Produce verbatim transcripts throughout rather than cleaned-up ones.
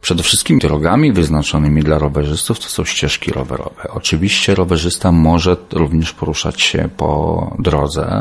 Przede wszystkim drogami wyznaczonymi dla rowerzystów to są ścieżki rowerowe. Oczywiście rowerzysta może również poruszać się po drodze,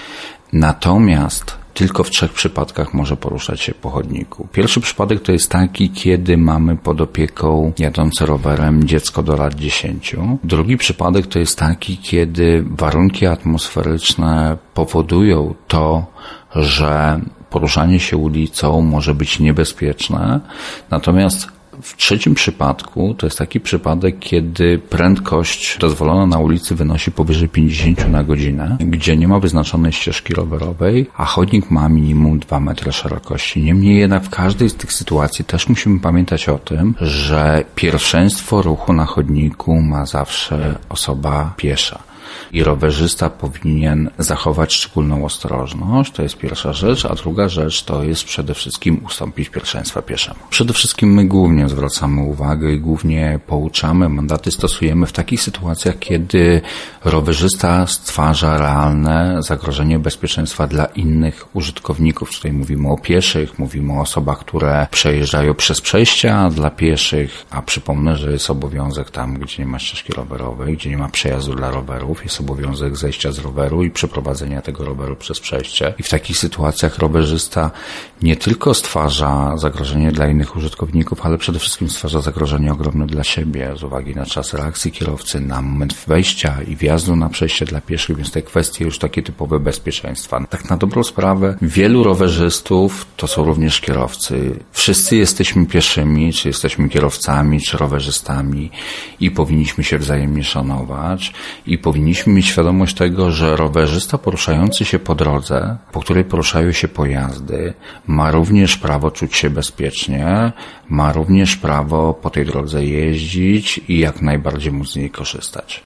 natomiast tylko w trzech przypadkach może poruszać się po chodniku. Pierwszy przypadek to jest taki, kiedy mamy pod opieką jadące rowerem dziecko do lat dziesięciu. Drugi przypadek to jest taki, kiedy warunki atmosferyczne powodują to, że poruszanie się ulicą może być niebezpieczne. Natomiast w trzecim przypadku to jest taki przypadek, kiedy prędkość dozwolona na ulicy wynosi powyżej pięćdziesiąt na godzinę, gdzie nie ma wyznaczonej ścieżki rowerowej, a chodnik ma minimum dwa metry szerokości. Niemniej jednak w każdej z tych sytuacji też musimy pamiętać o tym, że pierwszeństwo ruchu na chodniku ma zawsze osoba piesza. I rowerzysta powinien zachować szczególną ostrożność, to jest pierwsza rzecz, a druga rzecz to jest przede wszystkim ustąpić pierwszeństwa pieszemu. Przede wszystkim my głównie zwracamy uwagę i głównie pouczamy, mandaty stosujemy w takich sytuacjach, kiedy rowerzysta stwarza realne zagrożenie bezpieczeństwa dla innych użytkowników. Tutaj mówimy o pieszych, mówimy o osobach, które przejeżdżają przez przejścia dla pieszych, a przypomnę, że jest obowiązek tam, gdzie nie ma ścieżki rowerowej, gdzie nie ma przejazdu dla rowerów, jest obowiązek zejścia z roweru i przeprowadzenia tego roweru przez przejście. I w takich sytuacjach rowerzysta nie tylko stwarza zagrożenie dla innych użytkowników, ale przede wszystkim stwarza zagrożenie ogromne dla siebie z uwagi na czas reakcji kierowcy, na moment wejścia i wjazdu na przejście dla pieszych, więc te kwestie już takie typowe bezpieczeństwa. Tak na dobrą sprawę wielu rowerzystów to są również kierowcy. Wszyscy jesteśmy pieszymi, czy jesteśmy kierowcami, czy rowerzystami i powinniśmy się wzajemnie szanować i powinniśmy mieć świadomość tego, że rowerzysta poruszający się po drodze, po której poruszają się pojazdy, ma również prawo czuć się bezpiecznie, ma również prawo po tej drodze jeździć i jak najbardziej móc z niej korzystać.